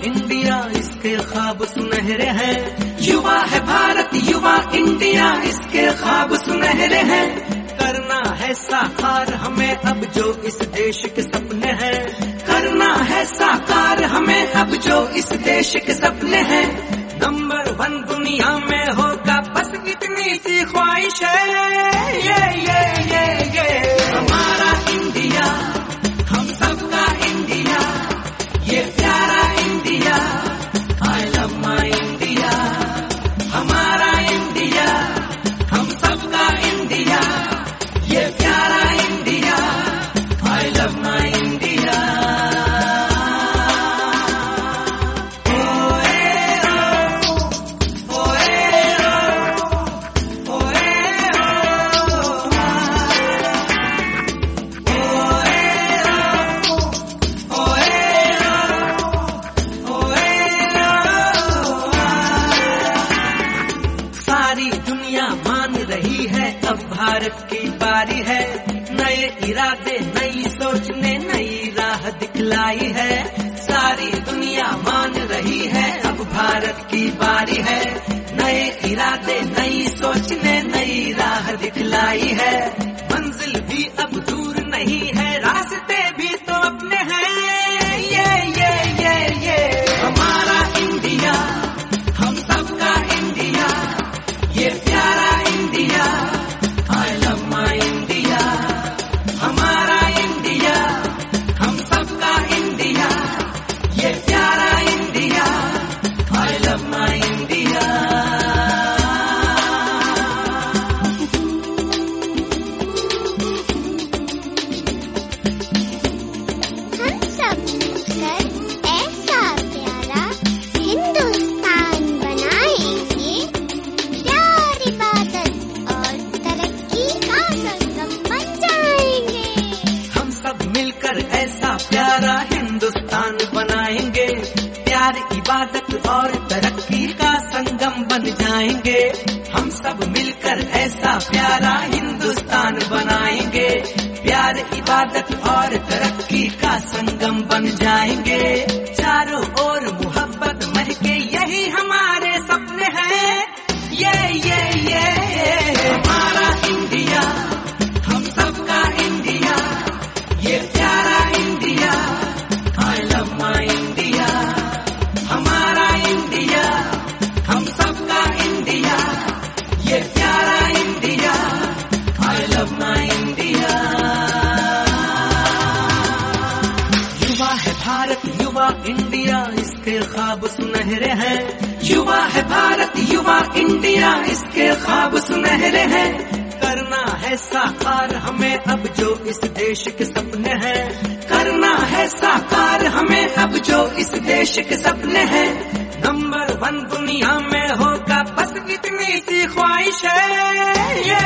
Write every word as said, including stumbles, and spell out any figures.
India इसके ख्वाब सुनहरे हैं। युवा है भारत, युवा इंडिया इसके ख्वाब सुनहरे हैं। करना है साकार हमें अब जो इस देश के सपने हैं। करना है साकार हमें अब जो इस देश के सपने हैं। नंबर वन दुनिया में होगा बस इतनी सी ख्वाहिश है। ये ये ये ये हमारा इंडिया, हम सबका इंडिया, ये प्यारा India, I love my India. हमारा इंडिया, हम सबका इंडिया, ये प्यारा India, I love my India. सारी दुनिया मान रही है अब भारत की बारी है। नए इरादे नई सोच ने नई राह दिखलाई है। सारी दुनिया मान रही है अब भारत की बारी है। नए इरादे नई सोच ने नई राह दिखलाई है। मंजिल भी अब दूर नहीं है, रास्ते भी तो अपने हैं। ये ये ये ये हमारा इंडिया, हम सबका इंडिया, ये प्यारा India, I love my India. हमारा इंडिया, हम सबका इंडिया, ये प्यारा India, I love my India. हम सब मिलकर ऐसा प्यारा हिंदुस्तान बनाएंगे। प्यार, इबादत और तरक्की का संगम बन जाएंगे। हम सब मिलकर ऐसा प्यारा हिंदुस्तान बनाएंगे। प्यार, इबादत और तरक्की का संगम बन जाएंगे। हम सब मिलकर ऐसा प्यारा हिंदुस्तान बनाएंगे। प्यार, इबादत और तरक्की का संगम बन जाएंगे। चारों ओर मोहब्बत महके यही हमारे सपने हैं। ये ये ये हमारा इंडिया, हम सबका इंडिया, ये प्यारा India, I love my India. हमारा इंडिया, हम सबका इंडिया, ये प्यारा India, I love my India. युवा है भारत, युवा इंडिया इसके ख्वाब सुनहरे हैं। युवा है भारत, युवा इंडिया इसके ख्वाब सुनहरे हैं। करना है साकार हमें अब जो इस देश के सपने हैं। करना है साकार हमें अब जो इस देश के सपने हैं। नंबर वन दुनिया में होगा बस इतनी सी ख्वाहिश है। ये